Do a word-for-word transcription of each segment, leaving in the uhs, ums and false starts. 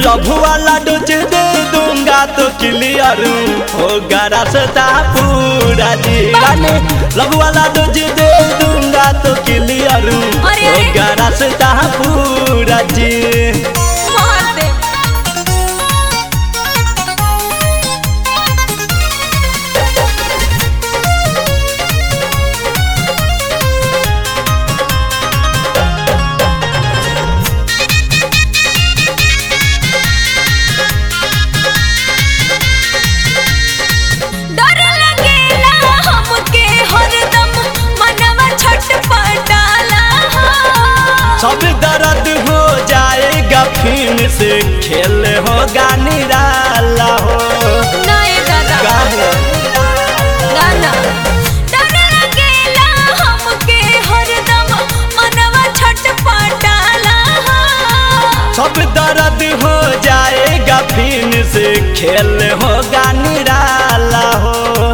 Love वाला dose दे दूंगा तो क्लियर होगा रास्ता पूरा जी रानी। लव वाला डोज दे दूंगा तो क्लियर होगा रास्ता पूरा जी। सब दर्द हो जाएगा फिर से खेल होगा निराला हो। नहीं दादा गाना डर लगेला हमके हरदम मनवा छटपटाला। सब दर्द हो जाएगा फिर से खेल होगा निराला हो।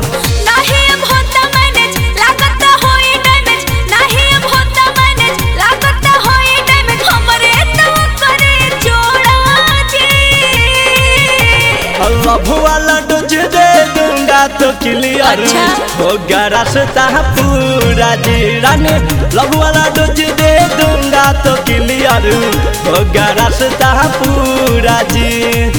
लव वाला डोज दे दूंगा तो क्लियर होगा रास्ता पूरा जी रानी। लव वाला डोज दे दूंगा तो क्लियर होगा रास्ता पूरा जी।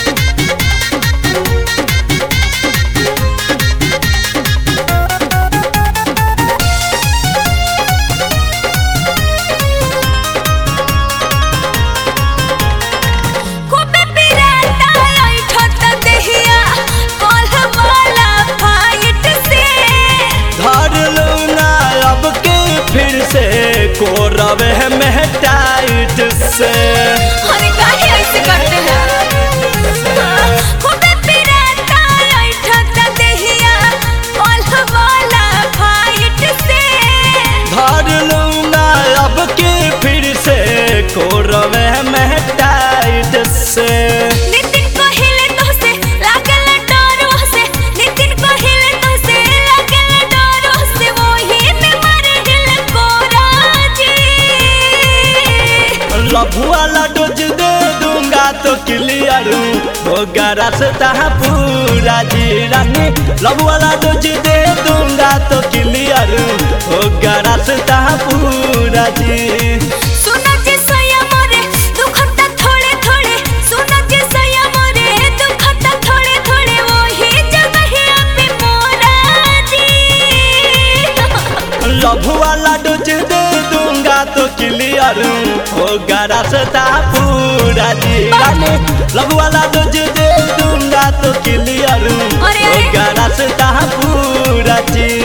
फिर से कोरवे में टाइट से अरे काहे ऐसे करते हैं। खूबे पिराता ऐठता देहिया कॉल वाला फाइट से। धर लूंगा अब के फिर से कोरवे में टाइट से। लव वाला डोज दे दूंगा तो क्लियर होगा रास्ता पूरा जी रानी। लव वाला डोज दे दूंगा तो क्लियर होगा रास्ता पूरा जी। सुनो जी सया मोरे दुखता थोड़े थोड़े, सुनो जी सया मोरे दुखता थोड़े थोड़े, वही जगह पे मोरा जी। लव वाला डोज दे दूंगा तो क्लियर होगा रास्ता पूरा जी रानी। लव वाला डोज दे दूंगा तो क्लियर होगा रास्ता पूरा जी।